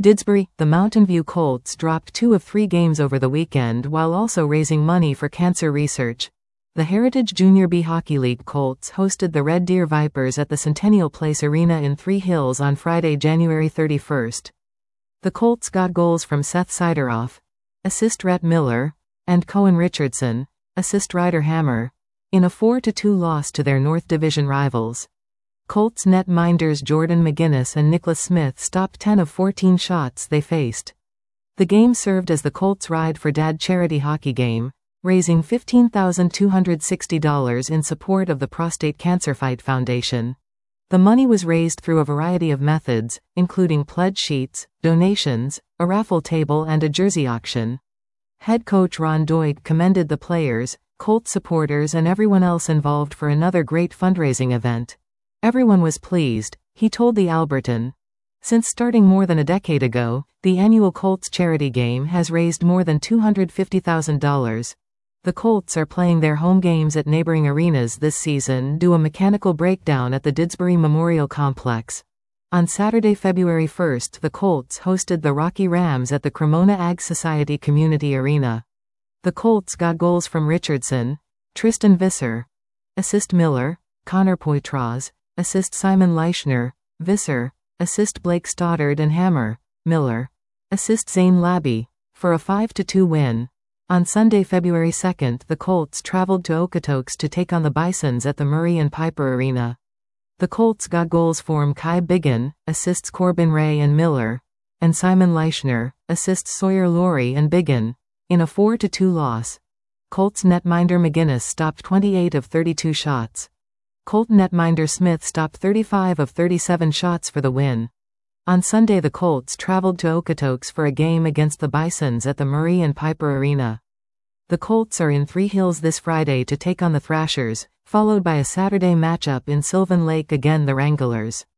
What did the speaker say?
Didsbury, the Mountain View Colts dropped 2 of 3 games over the weekend while also raising money for cancer research. The Heritage Junior B Hockey League Colts hosted the Red Deer Vipers at the Centennial Place Arena in Three Hills on Friday, January 31st. The Colts got goals from Seth Sideroff, assist Rhett Miller, and Cohen Richardson, assist Ryder Hammer, in a 4-2 loss to their North Division rivals. Colts netminders Jordan McGinnis and Nicholas Smith stopped 10 of 14 shots they faced. The game served as the Colts' Ride for Dad charity hockey game, raising $15,260 in support of the Prostate Cancer Fight Foundation. The money was raised through a variety of methods, including pledge sheets, donations, a raffle table and a jersey auction. Head coach Ron Doig commended the players, Colts supporters and everyone else involved for another great fundraising event. Everyone was pleased, he told the Albertan. Since starting more than a decade ago, the annual Colts charity game has raised more than $250,000. The Colts are playing their home games at neighboring arenas this season due to a mechanical breakdown at the Didsbury Memorial Complex. On Saturday, February 1st, the Colts hosted the Rocky Rams at the Cremona Ag Society Community Arena. The Colts got goals from Richardson, Tristan Visser, assist Miller, Connor Poitras, assist Simon Leichner, Visser, assist Blake Stoddard and Hammer, Miller, assist Zane Labby, for a 5-2 win. On Sunday, February 2nd, the Colts traveled to Okotoks to take on the Bisons at the Murray and Piper Arena. The Colts got goals from Kai Biggin, assists Corbin Ray and Miller, and Simon Leichner, assists Sawyer Laurie and Biggin, in a 4-2 loss. Colts netminder McGinnis stopped 28 of 32 shots. Colt netminder Smith stopped 35 of 37 shots for the win. On Sunday, the Colts traveled to Okotoks for a game against the Bisons at the Murray and Piper Arena. The Colts are in Three Hills this Friday to take on the Thrashers, followed by a Saturday matchup in Sylvan Lake against the Wranglers.